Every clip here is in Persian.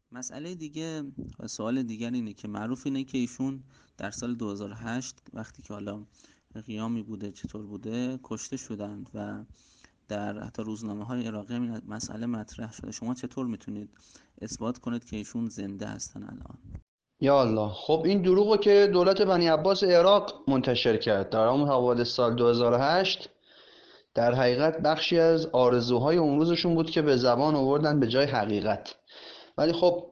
مسئله دیگه و سوال دیگر اینه که معروف اینه که ایشون در سال 2008 وقتی که حالا قیامی بوده چطور بوده کشته شدند و در حتی روزنامه‌های عراقی هم این مسئله مطرح شده. شما چطور میتونید اثبات کنید که ایشون زنده هستن الان؟ یا الله. خب این دروغو که دولت بنی عباس عراق منتشر کرد در همون حوادث سال 2008 در حقیقت بخشی از آرزوهای اون روزشون بود که به زبان آوردن به جای حقیقت. ولی خب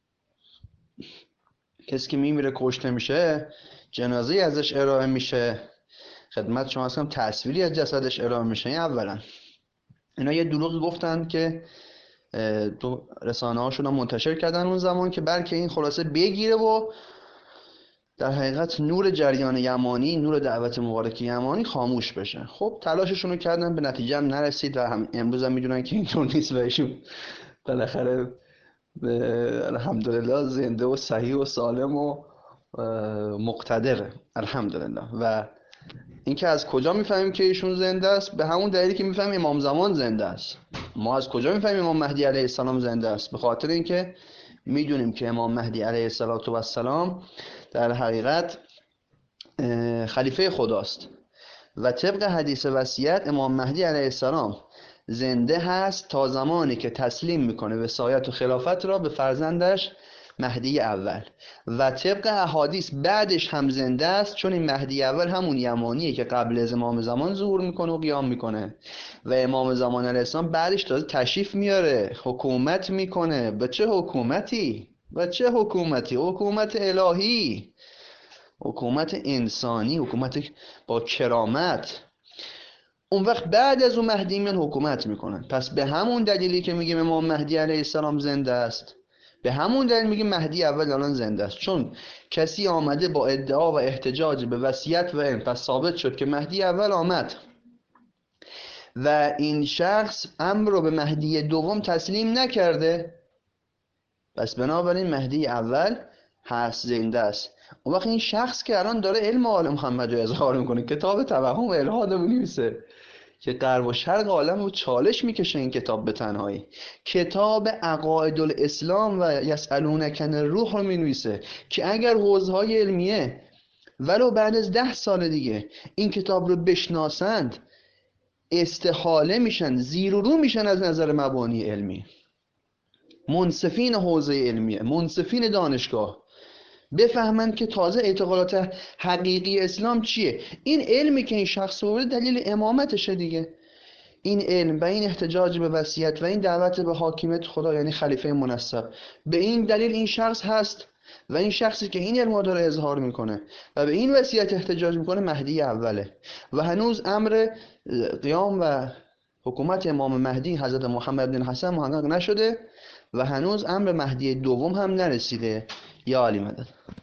کسی که میمیره کشته میشه، جنازه ازش ارائه میشه، خدمت شما هستم، تصویری از جسدش ارائه میشه. این اولا اینا یه دروغی گفتن که تو رسانه هاشون هم منتشر کردن اون زمان که بلکه این خلاصه بگیره و در حقیقت نور جریان یمانی، نور دعوت مبارک یمانی خاموش بشه. خب تلاششون رو کردن، به نتیجه هم نرسید و امروز هم میدونن که اینطور نیست و ایشون بالاخره الحمدلله زنده و صحیح و سالم و مقتدره الحمدلله. و اینکه از کجا میفهمیم که ایشون زنده است؟ به همون دلیلی که میفهمیم امام زمان زنده است. ما از کجا میفهمیم امام مهدی علیه السلام زنده است؟ به خاطر اینکه میدونیم که امام مهدی علیه السلام در حقیقت خلیفه خداست و طبق حدیث وصیت امام مهدی علیه السلام زنده هست تا زمانی که تسلیم میکنه وصایت و خلافت را به فرزندش مهدی اول، و طبق احادیث بعدش هم زنده است، چون این مهدی اول همون یمانیه که قبل از امام زمان ظهور میکنه و قیام میکنه و امام زمان علیه السلام بعدش تازه تشریف میاره حکومت میکنه. به چه حکومتی؟ به چه حکومتی؟ حکومت الهی، حکومت انسانی، حکومت با کرامت. اون وقت بعد از اون مهدی میان حکومت میکنن. پس به همون دلیلی که میگیم امام مهدی علیه السلام زنده است، به همون دلیل میگیم مهدی اول الان زنده است، چون کسی آمده با ادعا و احتجاج به وصیت و علم، پس ثابت شد که مهدی اول آمد و این شخص امر رو به مهدی دوم تسلیم نکرده، پس بنابراین مهدی اول هست، زنده است. اون وقت این شخص که الان داره علم آل محمد رو اظهار میکنه، کتاب توهم و الهاد رو می‌نویسه که غرب و شرق عالم رو چالش میکشه، این کتاب به تنهایی کتاب عقاید الاسلام و یسألونک عن الروح رو مینویسه که اگر حوزه‌های علمیه ولو بعد از 10 سال دیگه این کتاب رو بشناسند استحاله میشن، زیر و رو میشن از نظر مبانی علمی. منصفین حوزه علمیه، منصفین دانشگاه بفهمند که تازه اعتقادات حقیقی اسلام چیه. این علمی که این شخص آورده دلیل امامتشه دیگه. این علم و این احتجاج به وصیت و این دعوت به حاکمیت خدا، یعنی خلیفه منصب، به این دلیل این شخص هست و این شخصی که این علم داره اظهار میکنه و به این وصیت احتجاج میکنه مهدی اوله. و هنوز امر قیام و حکومت امام مهدی حضرت محمد بن حسن محقق نشده و هنوز امر مهدی دوم هم نرسیده. یا علی مدد.